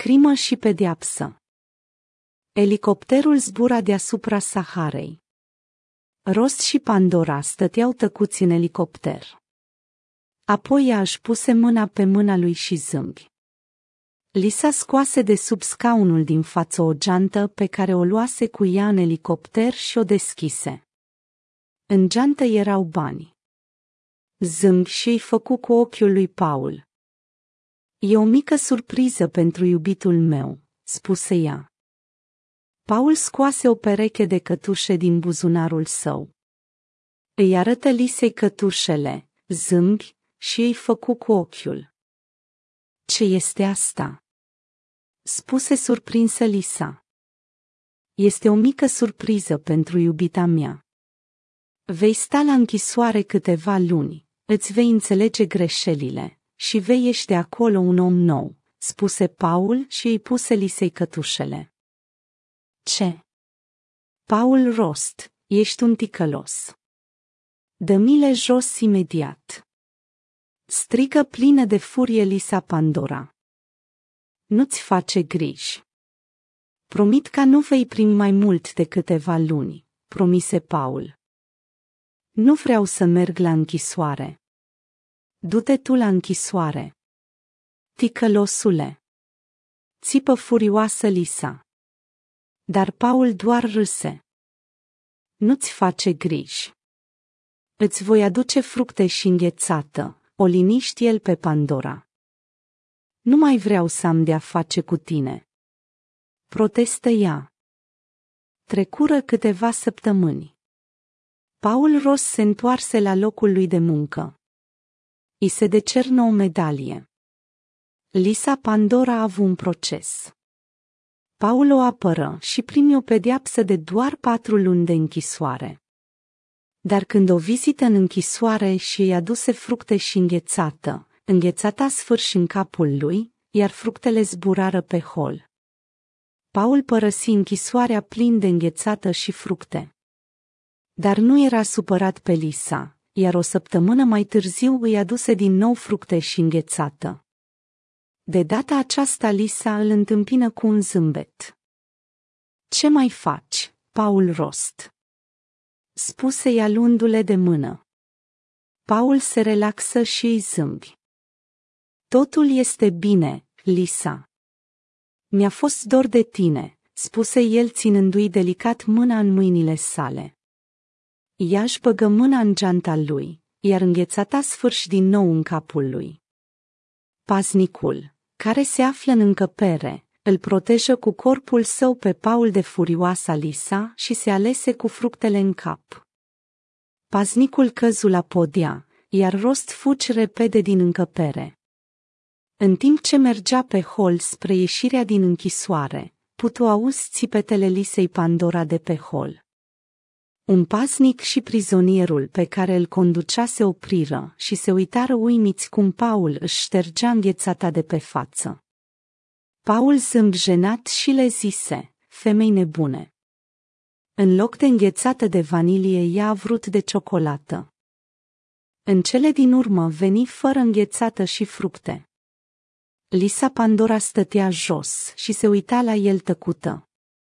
Crimă și pedeapsă. Elicopterul zbura deasupra Saharei. Rost și Pandora stăteau tăcuți în elicopter. Apoi ea își puse mâna pe mâna lui și zâmbi. Lisa scoase de sub scaunul din față o geantă pe care o luase cu ea în elicopter și o deschise. În geantă erau bani. Zâmbi și îi făcu cu ochiul lui Paul. E o mică surpriză pentru iubitul meu, spuse ea. Paul scoase o pereche de cătușe din buzunarul său. Îi arătă Lisei cătușele, zâmbi și îi făcu cu ochiul. Ce este asta? Spuse surprinsă Lisa. Este o mică surpriză pentru iubita mea. Vei sta la închisoare câteva luni, îți vei înțelege greșelile și vei ieși de acolo un om nou, spuse Paul și îi puse Lisei cătușele. Ce? Paul rost, ești un ticălos. Dă-mi-le jos imediat. Strigă plină de furie Lisa Pandora. Nu-ți face griji. Promit că nu vei primi mai mult de câteva luni, promise Paul. Nu vreau să merg la închisoare. Du-te tu la închisoare. Ticălosule. Țipă furioasă Lisa. Dar Paul doar râse. Nu-ți face griji. Îți voi aduce fructe și înghețată, o liniști el pe Pandora. Nu mai vreau să am de-a face cu tine. Protestă ea. Trecură câteva săptămâni. Paul Ross se întoarse la locul lui de muncă. I se decernă o medalie. Lisa Pandora a avut un proces. Paul o apără și primi o pedeapsă de doar 4 luni de închisoare. Dar când o vizită în închisoare și îi aduse fructe și înghețata sfârși în capul lui, iar fructele zburară pe hol. Paul părăsi închisoarea plin de înghețată și fructe. Dar nu era supărat pe Lisa, iar o săptămână mai târziu îi aduse din nou fructe și înghețată. De data aceasta Lisa îl întâmpină cu un zâmbet. Ce mai faci, Paul Rost? Spuse ea luându-le de mână. Paul se relaxă și îi zâmbi. Totul este bine, Lisa. Mi-a fost dor de tine, spuse el ținându-i delicat mâna în mâinile sale. Ea își băgă mâna în geanta lui, iar înghețata sfârși din nou în capul lui. Paznicul, care se află în încăpere, îl protejă cu corpul său pe Paul de furioasa Lisa și se alese cu fructele în cap. Paznicul căzu la podea, iar Rost fugi repede din încăpere. În timp ce mergea pe hol spre ieșirea din închisoare, putu auzi țipetele Lisei Pandora de pe hol. Un paznic și prizonierul pe care îl conducea se opriră și se uitară uimiți cum Paul își ștergea înghețata de pe față. Paul zâmbi jenat și le zise, femei nebune. În loc de înghețată de vanilie, ea a vrut de ciocolată. În cele din urmă veni fără înghețată și fructe. Lisa Pandora stătea jos și se uita la el tăcută.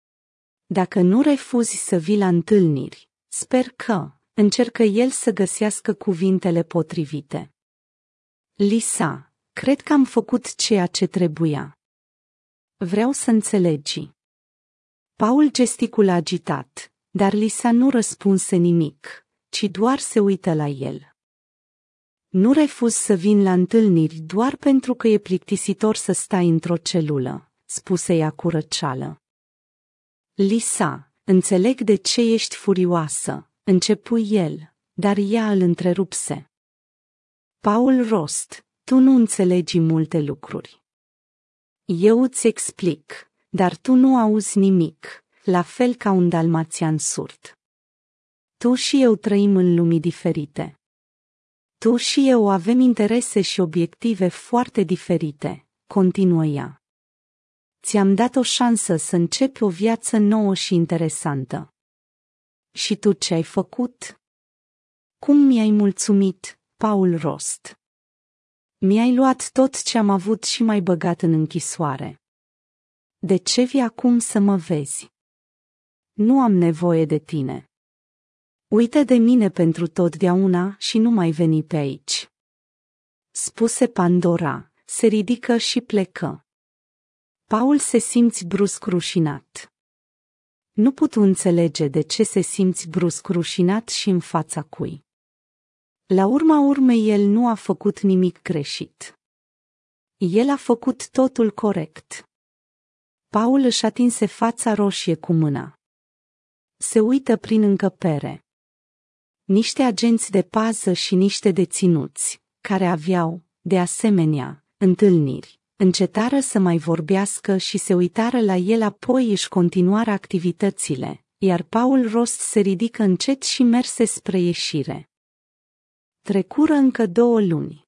Dacă nu refuzi să vii la întâlniri, sper că, încercă el să găsească cuvintele potrivite. Lisa, cred că am făcut ceea ce trebuia. Vreau să înțelegi. Paul gesticula agitat, dar Lisa nu răspunse nimic, ci doar se uită la el. Nu refuz să vin la întâlniri doar pentru că e plictisitor să stai într-o celulă, spuse ea cu răceală. Lisa, înțeleg de ce ești furioasă, începu el, dar ea îl întrerupse. Paul Rost, tu nu înțelegi multe lucruri. Eu îți explic, dar tu nu auzi nimic, la fel ca un dalmațian surd. Tu și eu trăim în lumi diferite. Tu și eu avem interese și obiective foarte diferite, continuă ea. Ți-am dat o șansă să începi o viață nouă și interesantă. Și tu ce ai făcut? Cum mi-ai mulțumit, Paul Rost? Mi-ai luat tot ce am avut și m-ai băgat în închisoare. De ce vii acum să mă vezi? Nu am nevoie de tine. Uită de mine pentru totdeauna și nu mai veni pe aici. Spuse Pandora, se ridică și plecă. Paul se simți brusc rușinat. Nu putu înțelege de ce se simți brusc rușinat și în fața cui. La urma urmei el nu a făcut nimic greșit. El a făcut totul corect. Paul își atinse fața roșie cu mâna. Se uită prin încăpere. Niște agenți de pază și niște deținuți, care aveau, de asemenea, întâlniri, încetară să mai vorbească și se uitară la el, apoi își continuară activitățile, iar Paul Rost se ridică încet și merse spre ieșire. Trecură încă 2 luni.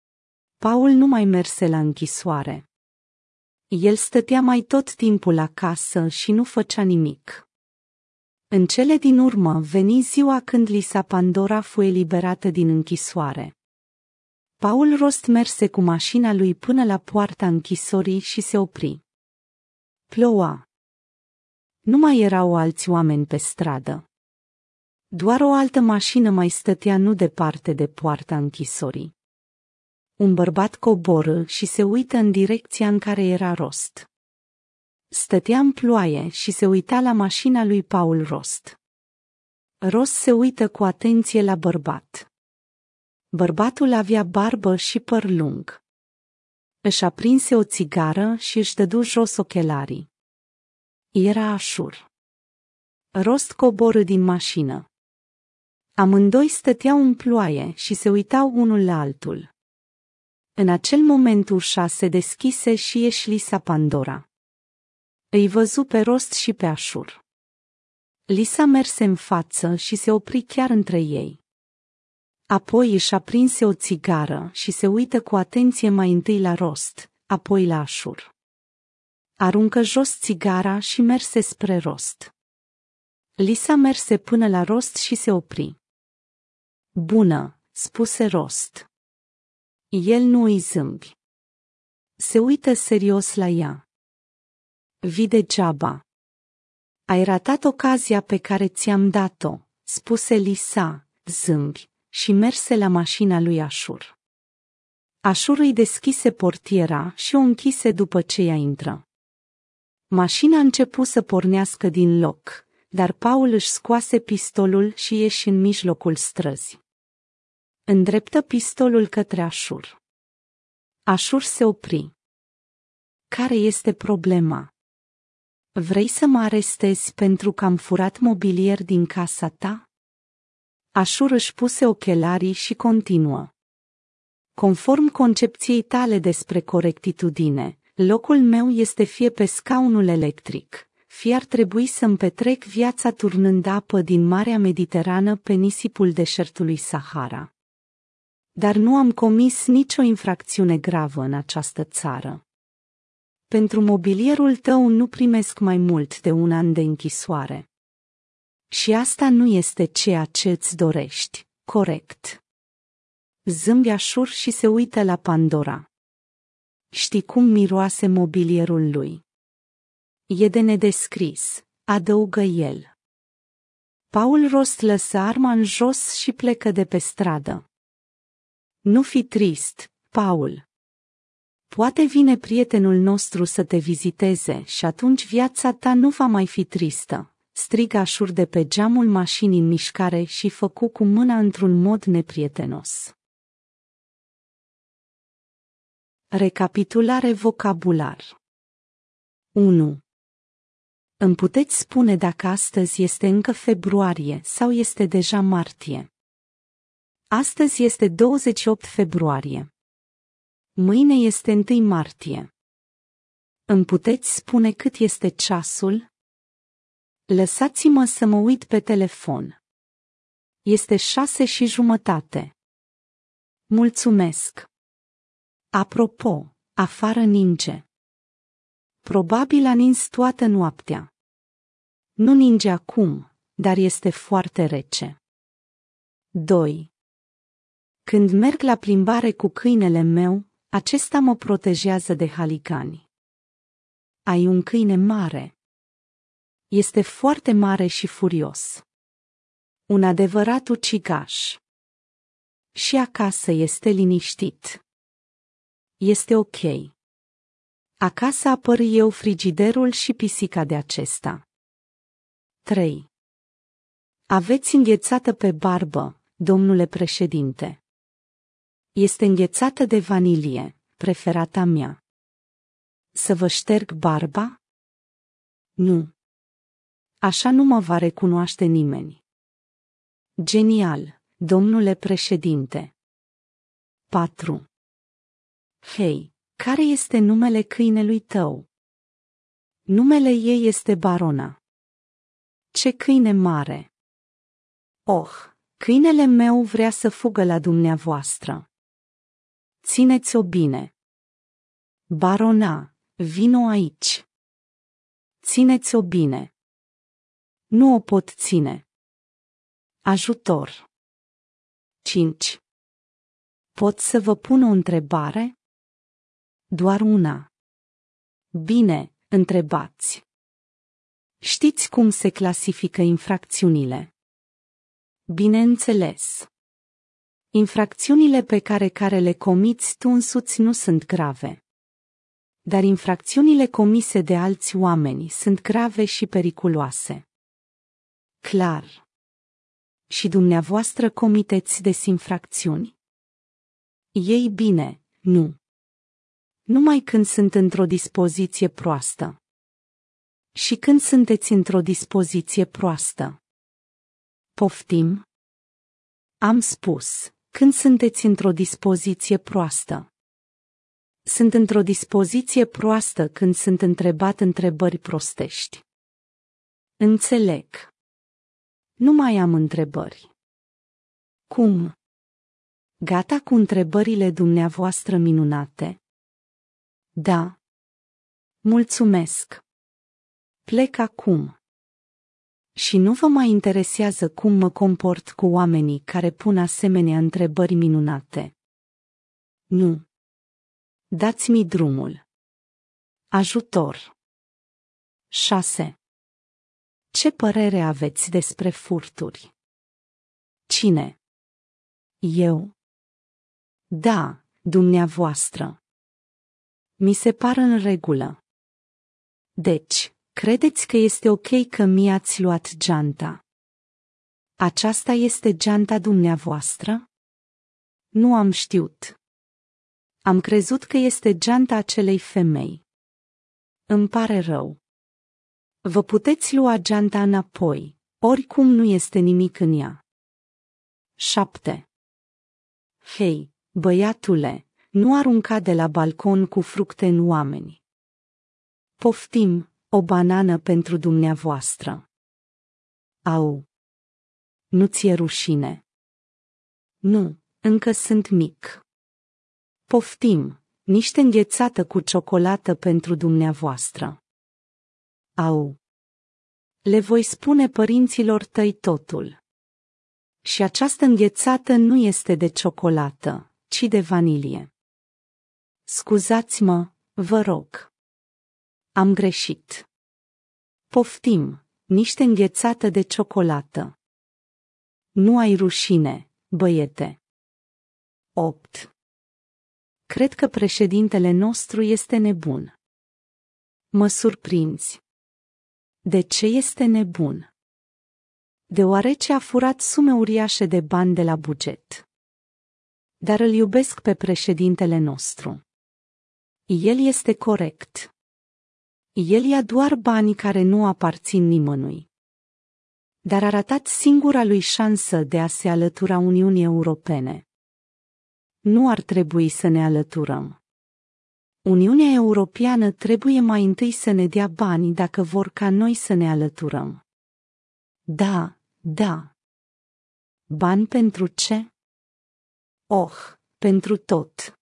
Paul nu mai merse la închisoare. El stătea mai tot timpul acasă și nu făcea nimic. În cele din urmă veni ziua când Lisa Pandora fu eliberată din închisoare. Paul Rost merse cu mașina lui până la poarta închisorii și se opri. Ploua. Nu mai erau alți oameni pe stradă. Doar o altă mașină mai stătea nu departe de poarta închisorii. Un bărbat coboră și se uită în direcția în care era Rost. Stătea în ploaie și se uita la mașina lui Paul Rost. Rost se uită cu atenție la bărbat. Bărbatul avea barbă și păr lung. Își aprinse o țigară și își dădu jos ochelarii. Era Ashur. Rost coborâ din mașină. Amândoi stăteau în ploaie și se uitau unul la altul. În acel moment ușa se deschise și ieși Lisa Pandora. Îi văzu pe Rost și pe Ashur. Lisa merse în față și se opri chiar între ei. Apoi își aprinse o țigară și se uită cu atenție mai întâi la Rost, apoi la Ashur. Aruncă jos țigara și merse spre Rost. Lisa merse până la Rost și se opri. Bună, spuse Rost. El nu îi zâmbi. Se uită serios la ea. Vii degeaba. Ai ratat ocazia pe care ți-am dat-o, spuse Lisa, zâmbi, și merse la mașina lui Ashur. Ashur îi deschise portiera și o închise după ce ea intră. Mașina începu să pornească din loc, dar Paul își scoase pistolul și ieși în mijlocul străzii. Îndreptă pistolul către Ashur. Ashur se opri. Care este problema? Vrei să mă arestezi pentru că am furat mobilier din casa ta? Ashur își puse ochelarii și continuă. Conform concepției tale despre corectitudine, locul meu este fie pe scaunul electric, fie ar trebui să-mi petrec viața turnând apă din Marea Mediterană pe nisipul deșertului Sahara. Dar nu am comis nicio infracțiune gravă în această țară. Pentru mobilierul tău nu primesc mai mult de 1 an de închisoare. Și asta nu este ceea ce îți dorești, corect? Zâmbi Ashur și se uită la Pandora. Știi cum miroase mobilierul lui? E de nedescris, adăugă el. Paul Rost lăsă arma în jos și plecă de pe stradă. Nu fi trist, Paul. Poate vine prietenul nostru să te viziteze și atunci viața ta nu va mai fi tristă, strigă Ashur de pe geamul mașinii în mișcare și făcu cu mâna într-un mod neprietenos. Recapitulare vocabular. 1. Îmi puteți spune dacă astăzi este încă februarie sau este deja martie? Astăzi este 28 februarie. Mâine este 1 martie. Îmi puteți spune cât este ceasul? Lăsați-mă să mă uit pe telefon. Este 6:30. Mulțumesc. Apropo, afară ninge. Probabil a nins toată noaptea. Nu ninge acum, dar este foarte rece. 2. Când merg la plimbare cu câinele meu, acesta mă protejează de haligani. ai un câine mare. Este foarte mare și furios. Un adevărat ucigaș. Și acasă este liniștit. Este ok. Acasă apăr eu frigiderul și pisica de acesta. 3. Aveți înghețată pe barbă, domnule președinte. Este înghețată de vanilie, preferata mea. Să vă șterg barba? Nu. Așa nu mă va recunoaște nimeni. Genial, domnule președinte. 4. Hei, care este numele câinelui tău? Numele ei este Barona. Ce câine mare! Oh, câinele meu vrea să fugă la dumneavoastră. Țineți-o bine. Barona, vino aici. Țineți-o bine. Nu o pot ține. Ajutor. 5. Pot să vă pun o întrebare? Doar una. Bine, întrebați. Știți cum se clasifică infracțiunile? Bineînțeles. Infracțiunile pe care le comiți tu însuți nu sunt grave. Dar infracțiunile comise de alți oameni sunt grave și periculoase. Clar. Și dumneavoastră comiteți des infracțiuni? Ei bine, nu. Numai când sunt într-o dispoziție proastă. Și când sunteți într-o dispoziție proastă? Poftim? Am spus, când sunteți într-o dispoziție proastă. Sunt într-o dispoziție proastă când sunt întrebat întrebări prostești. Înțeleg. Nu mai am întrebări. Cum? Gata cu întrebările dumneavoastră minunate? Da. Mulțumesc. Plec acum. Și nu vă mai interesează cum mă comport cu oamenii care pun asemenea întrebări minunate? Nu. Dați-mi drumul. Ajutor. 6. Ce părere aveți despre furturi? Cine? Eu? Da, dumneavoastră. Mi se par în regulă. Deci, credeți că este ok că mi-ați luat geanta? Aceasta este geanta dumneavoastră? Nu am știut. Am crezut că este geanta acelei femei. Îmi pare rău. Vă puteți lua geanta înapoi, oricum nu este nimic în ea. 7. Hei, băiatule, nu arunca de la balcon cu fructe în oameni. Poftim, o banană pentru dumneavoastră. Au. Nu ți-e rușine? Nu, încă sunt mic. Poftim, niște înghețată cu ciocolată pentru dumneavoastră. Au. Le voi spune părinților tăi totul. Și această înghețată nu este de ciocolată, ci de vanilie. Scuzați-mă, vă rog. Am greșit. Poftim, niște înghețată de ciocolată. Nu ai rușine, băiete. 8. Cred că președintele nostru este nebun. Mă surprinzi. De ce este nebun? Deoarece a furat sume uriașe de bani de la buget. Dar îl iubesc pe președintele nostru. El este corect. El ia doar bani care nu aparțin nimănui. Dar a ratat singura lui șansă de a se alătura Uniunii Europene. Nu ar trebui să ne alăturăm. Uniunea Europeană trebuie mai întâi să ne dea bani dacă vor ca noi să ne alăturăm. Da, da. Bani pentru ce? Oh, pentru tot.